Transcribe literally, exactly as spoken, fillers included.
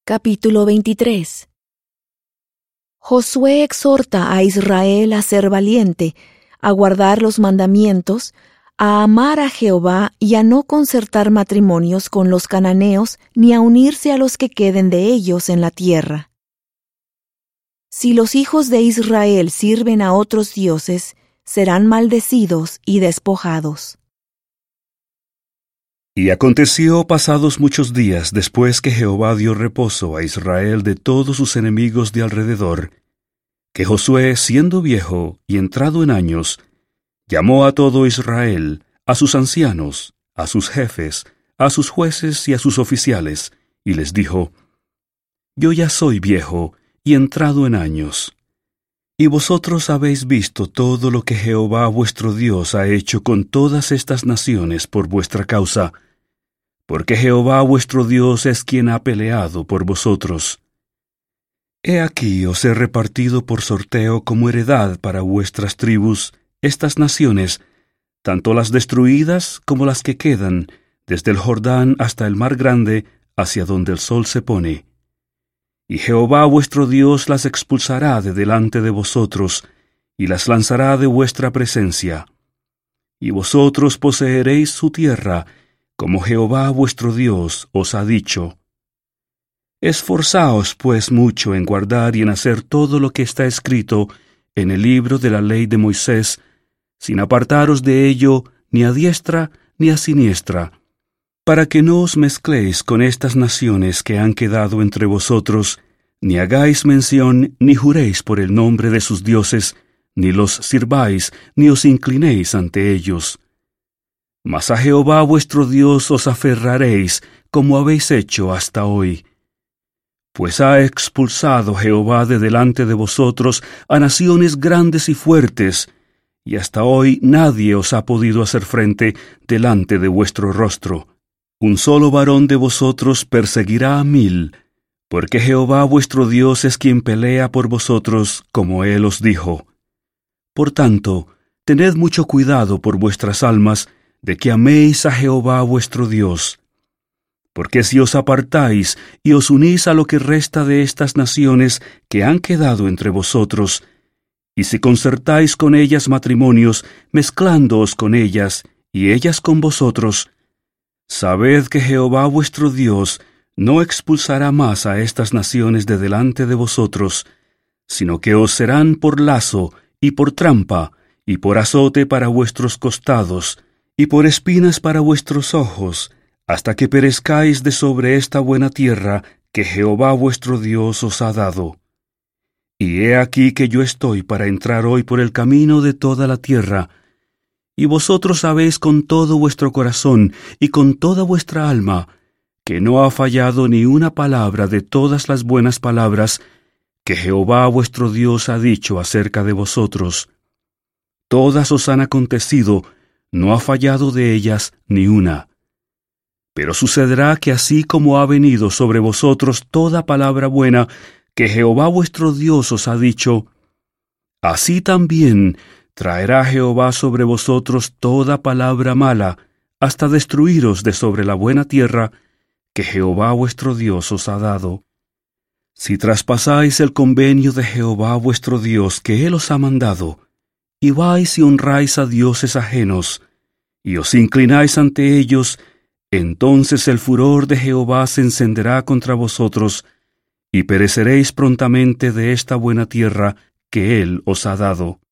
Capítulo veintitrés. Josué exhorta a Israel a ser valiente, a guardar los mandamientos, a amar a Jehová y a no concertar matrimonios con los cananeos ni a unirse a los que queden de ellos en la tierra. Si los hijos de Israel sirven a otros dioses, serán maldecidos y despojados. Y aconteció pasados muchos días después que Jehová dio reposo a Israel de todos sus enemigos de alrededor, que Josué, siendo viejo y entrado en años, llamó a todo Israel, a sus ancianos, a sus jefes, a sus jueces y a sus oficiales, y les dijo: Yo ya soy viejo y entrado en años, y vosotros habéis visto todo lo que Jehová vuestro Dios ha hecho con todas estas naciones por vuestra causa, porque Jehová vuestro Dios es quien ha peleado por vosotros. He aquí os he repartido por sorteo como heredad para vuestras tribus estas naciones, tanto las destruidas como las que quedan, desde el Jordán hasta el mar grande, hacia donde el sol se pone. Y Jehová vuestro Dios las expulsará de delante de vosotros, y las lanzará de vuestra presencia. Y vosotros poseeréis su tierra, como Jehová vuestro Dios os ha dicho. Esforzaos pues mucho en guardar y en hacer todo lo que está escrito en el libro de la ley de Moisés, sin apartaros de ello ni a diestra ni a siniestra, para que no os mezcléis con estas naciones que han quedado entre vosotros, ni hagáis mención ni juréis por el nombre de sus dioses, ni los sirváis, ni os inclinéis ante ellos. Mas a Jehová vuestro Dios os aferraréis, como habéis hecho hasta hoy. Pues ha expulsado Jehová de delante de vosotros a naciones grandes y fuertes, y hasta hoy nadie os ha podido hacer frente delante de vuestro rostro. Un solo varón de vosotros perseguirá a mil, porque Jehová vuestro Dios es quien pelea por vosotros, como él os dijo. Por tanto, tened mucho cuidado por vuestras almas, de que améis a Jehová vuestro Dios. Porque si os apartáis y os unís a lo que resta de estas naciones que han quedado entre vosotros, y si concertáis con ellas matrimonios, mezclándoos con ellas, y ellas con vosotros, sabed que Jehová vuestro Dios no expulsará más a estas naciones de delante de vosotros, sino que os serán por lazo, y por trampa, y por azote para vuestros costados, y por espinas para vuestros ojos, hasta que perezcáis de sobre esta buena tierra que Jehová vuestro Dios os ha dado. Y he aquí que yo estoy para entrar hoy por el camino de toda la tierra, y vosotros sabéis con todo vuestro corazón y con toda vuestra alma, que no ha fallado ni una palabra de todas las buenas palabras que Jehová vuestro Dios ha dicho acerca de vosotros. Todas os han acontecido, no ha fallado de ellas ni una. Pero sucederá que así como ha venido sobre vosotros toda palabra buena que Jehová vuestro Dios os ha dicho, así también traerá Jehová sobre vosotros toda palabra mala, hasta destruiros de sobre la buena tierra que Jehová vuestro Dios os ha dado. Si traspasáis el convenio de Jehová vuestro Dios que él os ha mandado, y vais y honráis a dioses ajenos, y os inclináis ante ellos, entonces el furor de Jehová se encenderá contra vosotros, y pereceréis prontamente de esta buena tierra que él os ha dado.